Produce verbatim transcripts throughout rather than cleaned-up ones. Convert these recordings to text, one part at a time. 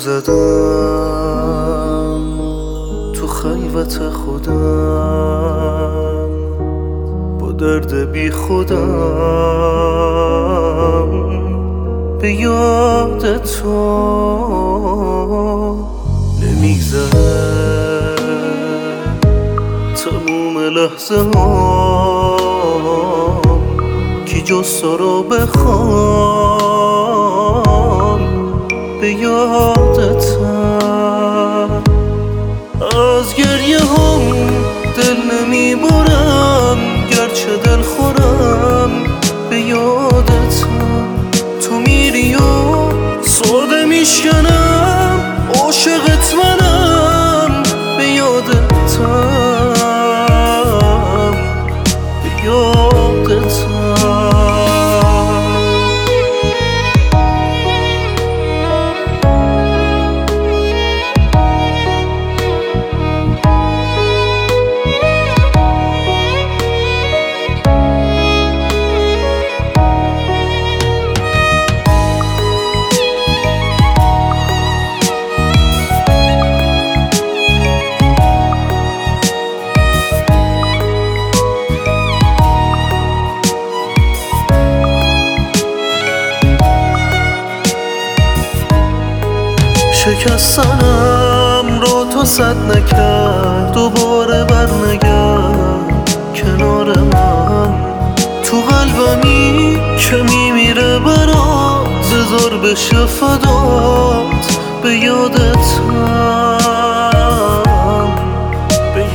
زدم تو خلوت خودم، با درد بی خودم به یاد تو نمیگذره تموم لحظه هام کی جز تو رو بخوام به یادتم. از گریه هم دل نمیبرم گرچه دل خورم به یادتم. تو میری و ساده میشکنم عاشقت منم به یادتم به یادتم. شکستنم رو تو صد نکرد، دوباره برنگرد کنار من. تو قلبمی که میمیره برات بذار بشه فدات به یادتم به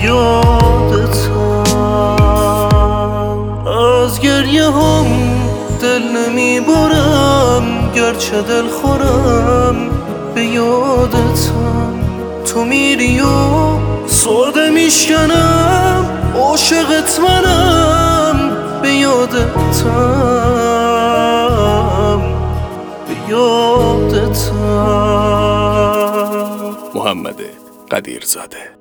یادتم. از گریه هم دل نمیبرم گرچه دل خورم به یادتم. تو میری و ساده میشکنم عاشقت منم به یادتم به یادتم. محمد قدیرزاده.